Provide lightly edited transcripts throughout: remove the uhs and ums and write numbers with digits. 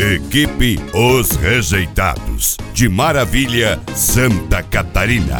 Equipe Os Rejeitados, de Maravilha, Santa Catarina.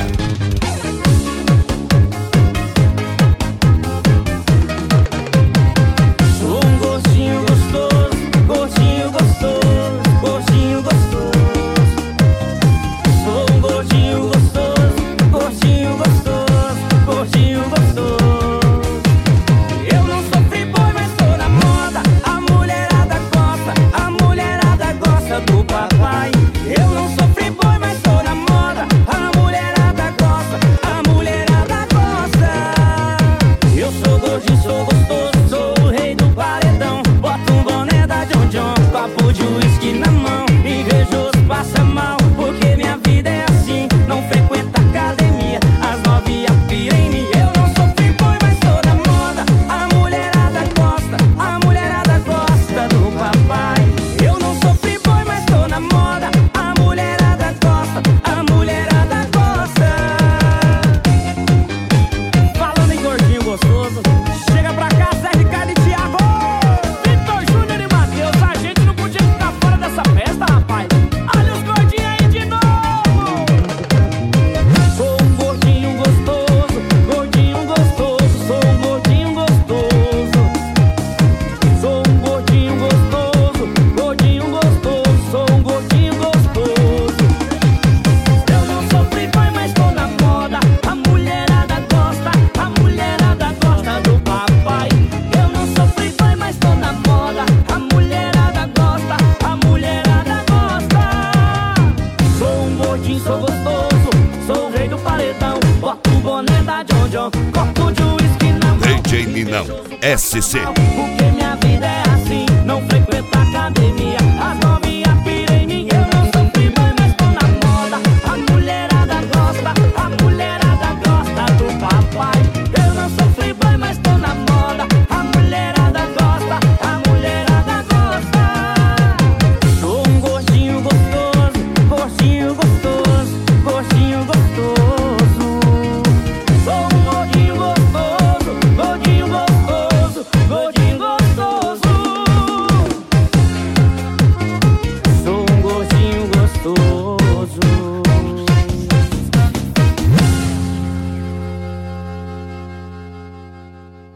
Sou gostoso, sou o rei do paredão. Boto o boné da John John, copo de uísque na mão. DJ Ninão, SC. Porque minha